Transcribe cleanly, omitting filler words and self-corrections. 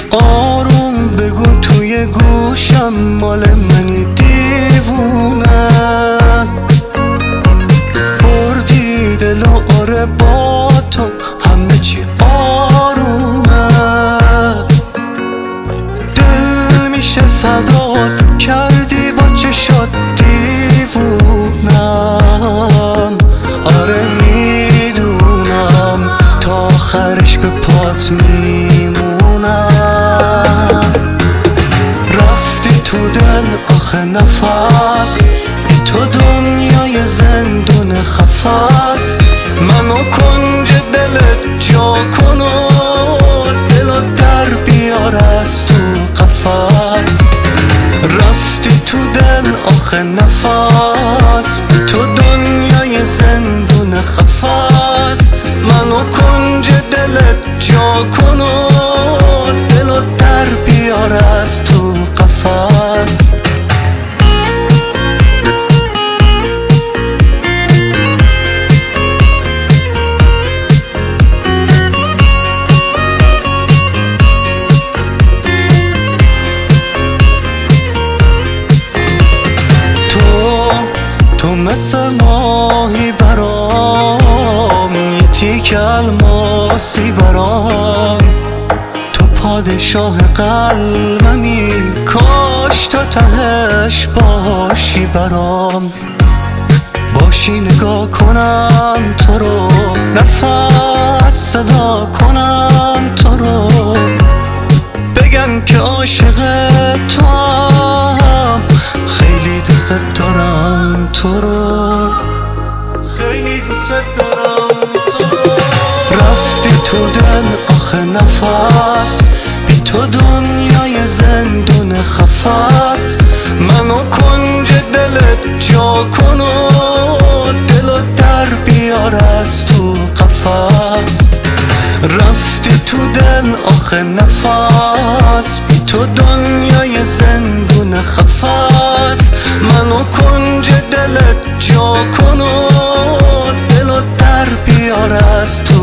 آروم بگو توی گوشم مال منی دیوونه، بردی دل و آره با تو همه چی آرومه، دل میشه فدات کردی با چشات دیوونم، آره میدونم تا آخرش به پات میمونم. رفتی تو دل آخه نفس، بی تو دنیای زندون خفاست، منو کنج دلت جا کن و دلو در بیار از تو قفس. رفتی تو دل آخه نفس، بی تو دنیای زندون خفاست، منو کنج دلت جا کن و دلو در بیار از تو قفس. تو مثل ماهی برام، یه تیک الماسی برام، تو پادشاه قلبمی، کاش تا تهش باشی برام. باشی نگاه کنم تو رو، نفس صدا کنم تو رو، بگم که عاشق تو هم، خیلی دوست دارم تو رو، خیلی دوست دارم تو رو. رفتی تو دل آخه نفس، بی تو دنیای زندون خفاست، منو کنج دلت جا کن و دلو در بیار از تو قفس. رفتی تو دل آخه نفس، بی تو دنیای زندون خفاست، منو کنج دلت جا کن و دلو در بیار از تو